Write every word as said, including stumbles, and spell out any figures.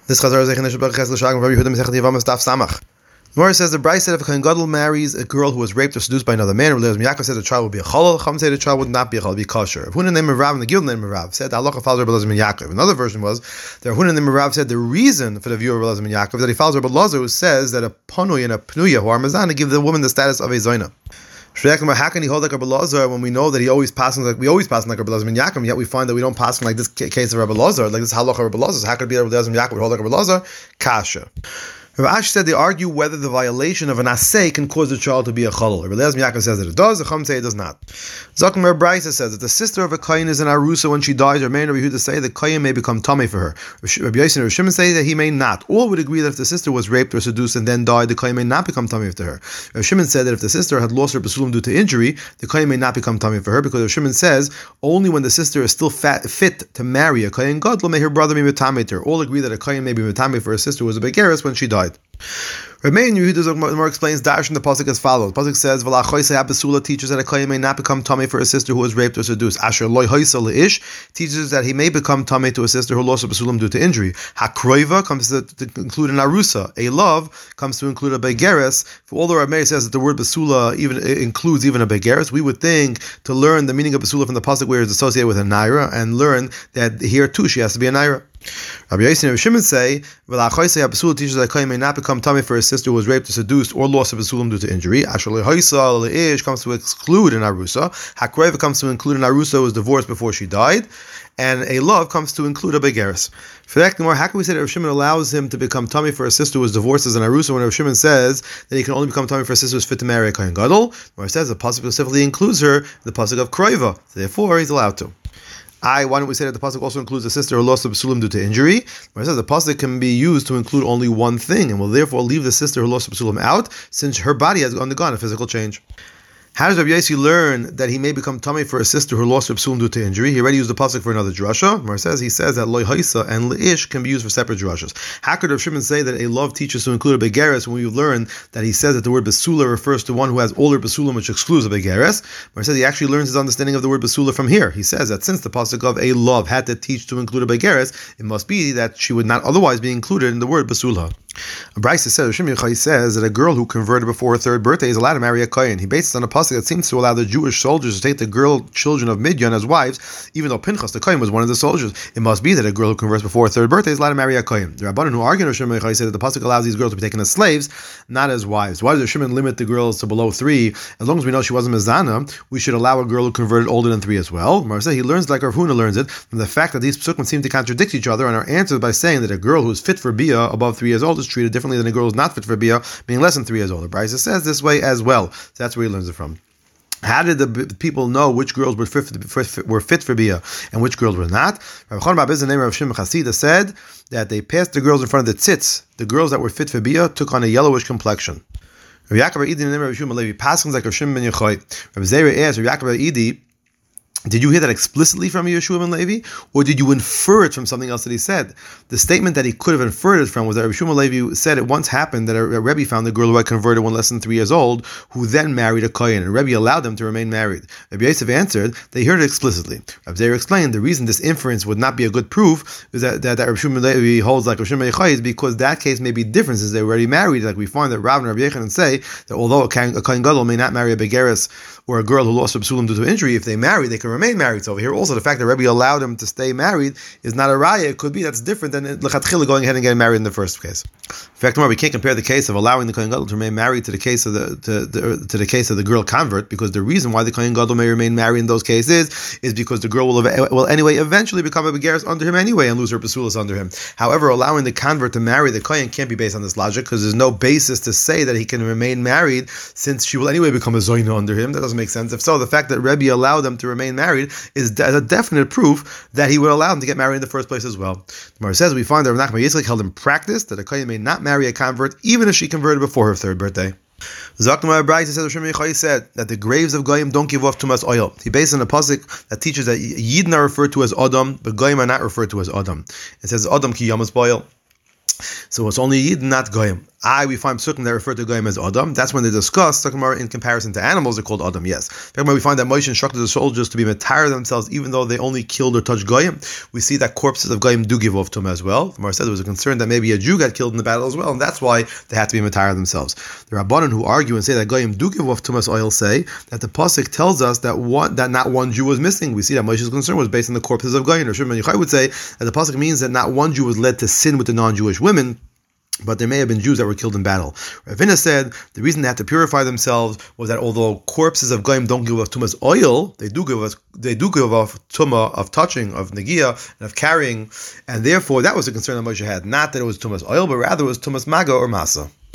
This Chazar is Echon Shabbat Ches L'Shagim Rabbi Yehuda Masechet Yevamos Daf Samach. The Gemara says the Brayso said if a Kohen Gadol marries a girl who was raped or seduced by another man, Rabbi Yaakov said the child would be a chalal. Chacham said the child would not be a chalal, be kosher. If Huna named Rav and the Gilad named Rav said the halacha follows Rabbi Elazar ben Yaakov. Another version was that Huna named Rav said the reason for the view of Rabbi Elazar ben Yaakov is that he follows Rabbi Elazar who says that a panui and a pnuya who are mazan to give the woman the status of a zoina. How can he hold like Rabbi Elazar when we know that he always passes like we always pass like Rabbi Elazar ben Yaakov, yet we find that we don't pass like this case of Rabbi Elazar, like this halacha of Rabbi Elazar? So how could it be Rabbi Elazar ben Yaakov would hold like Rabbi Elazar? Kasha. Rav Ashi said they argue whether the violation of an asay can cause the child to be a chalal. Rabbi Elazar ben Yaakov says that it does. The Chum say it does not. Zakim Rabbi Brayso says that the sister of a kohen is an arusa when she dies. Or may Rabbi Yehuda say the kohen may become tamei for her. Rabbi Yossi and Rabbi Shimon say that he may not. All would agree that if the sister was raped or seduced and then died, the kohen may not become tamei to her. Rabbi Shimon said that if the sister had lost her basulim due to injury, the kohen may not become tamei for her, because Rabbi Shimon says only when the sister is still fat, fit to marry a kohen gadol may her brother be metamei to her. All agree that a kohen may be metamei for her sister who was a begeris when she died. Rabbi Yehuda explains Dash in the pasuk as follows. The pasuk says, "V'lachoisei habasula" teaches that a kohen may not become tamei for a sister who was raped or seduced. Asher loy hoisa leish teaches that he may become tamei to a sister who lost a basulam due to injury. Hakroiva comes to, to include an arusa. A love comes to include a begeres. For although Rabbi says that the word basula even includes even a begeres, we would think to learn the meaning of basula from the pasuk where it's associated with a naira, and learn that here too she has to be a naira. Rabbi Yossi and Rabbi Shimon say, "V'lachoisei habasula" teaches that a kohen may not become tamei for a sister who was raped or seduced or lost a basulam due to injury. Asher lehoisa leish comes to exclude an arusa. Hakreva comes to include an arusa who was divorced before she died, and a love comes to include a begeris. For that, how can we say that Rabbi Shimon allows him to become tamei for a sister who was divorced as an arusa when Rabbi Shimon says that he can only become tamei for a sister who is fit to marry a kohen gadol? Where it says the pasuk specifically includes her, the pasuk of kroiva. So therefore, he's allowed to. I, why don't we say that the pasuk also includes a sister who lost a basulim due to injury? Where it says the pasuk can be used to include only one thing, and will therefore leave the sister who lost a basulim out, since her body has undergone a physical change. How does Rabbi Yossi learn that he may become tamei for a sister who lost her basulim due to injury? He already used the pasuk for another drasha. Where it says he says that loy haisa and leish can be used for separate drashas. How could Rav Shimon say that a love teaches to include a begeres when we learn that he says that the word basula refers to one who has older basulim, which excludes a begeres? Where it says he actually learns his understanding of the word basula from here. He says that since the pasuk of a love had to teach to include a begeres, it must be that she would not otherwise be included in the word basula. Brayso says, Shimon Yochai says that a girl who converted before her third birthday is allowed to marry a kohen. He bases it on a pasuk that seems to allow the Jewish soldiers to take the girl children of Midian as wives, even though Pinchas the kohen was one of the soldiers. It must be that a girl who converts before her third birthday is allowed to marry a kohen. The Rabbanan who argue with Shimon Yochai say that the pasuk allows these girls to be taken as slaves, not as wives. Why does Shimon limit the girls to below three? As long as we know she wasn't mezana, we should allow a girl who converted older than three as well. Marsa he learns like Rav Huna learns it from the fact that these psukim seem to contradict each other, and are answered by saying that a girl who is fit for bia above three years old is treated differently than a girl who is not fit for bia, being less than three years old. The Brayso says this way as well. So that's where he learns it from. How did the people know which girls were fit, were fit for bia and which girls were not? Rabbi Chon Bar Abizah, the name of Shimon Chasida, said that they passed the girls in front of the tzitz. The girls that were fit for bia took on a yellowish complexion. Rabbi Yaakov Bar Idi, the name of Rabbi Shimon Levi, passing like Rav Shimon ben Yochai. Rabbi Zera asked Rabbi Yaakov Bar Idi, did you hear that explicitly from Yeshua ben Levi, or did you infer it from something else that he said? The statement that he could have inferred it from was that Rabbi Shimon Levi said it once happened that a Rebbe found a girl who had converted when less than three years old, who then married a kohen, and Rebbe allowed them to remain married. Rabbi Yosef answered, they heard it explicitly. Rabbi Zera explained the reason this inference would not be a good proof is that, that, that Rabbi Shimon Levi holds like Rabbi Shimon Yochai is because that case may be different since they were already married. Like we find that Rav and Rabbi Yechanan say that although a kohen gadol may not marry a begeres or a girl who lost her basulim due to injury, if they marry, they can remain married. So over here also the fact that Rebbe allowed him to stay married is not a raya. It could be that's different than lechatchila going ahead and getting married in the first case. In fact, more we can't compare the case of allowing the kohen gadol to remain married to the case of the to, the to the case of the girl convert, because the reason why the kohen gadol may remain married in those cases is because the girl will will anyway eventually become a begeres under him anyway and lose her basulas under him. However, allowing the convert to marry the kohen can't be based on this logic, because there's no basis to say that he can remain married since she will anyway become a zoina under him. That doesn't make sense. If so, the fact that Rebbe allowed them to remain married is a definite proof that he would allow them to get married in the first place as well. The Gemara says we find that Rav Nachman Yitzchak held in practice that a kohen may not marry a convert even if she converted before her third birthday. Zakma Brayso says Shimon Yochai said that the graves of goyim don't give off tumas oil. He based on a pasuk that teaches that Yidden are referred to as Adam, but goyim are not referred to as Adam. It says Adam ki yamas boil. So it's only Yid, not Goyim. I, we find Psukim that refer to Goyim as Adam. That's when they discuss, talking about in comparison to animals, they're called Adam, yes. Talking about we find that Moshe instructed the soldiers to be matire themselves even though they only killed or touched Goyim. We see that corpses of Goyim do give off Tumah as well. The Gemara said there was a concern that maybe a Jew got killed in the battle as well, and that's why they had to be matire themselves. The Rabbanan who argue and say that Goyim do give off Tumah's oil say that the Pasuk tells us that one that not one Jew was missing. We see that Moshe's concern was based on the corpses of Goyim. Or Shimon Yochai would say that the Pasuk means that not one Jew was led to sin with the non-Jewish women, but there may have been Jews that were killed in battle. Ravina said the reason they had to purify themselves was that although corpses of Goyim don't give off Tumah's oil, they do give us they do give off Tumah of touching, of Negiah, and of carrying, and therefore that was the concern that Moshe had. Not that it was Tumah's oil, but rather it was Tumah's Maga or Masa.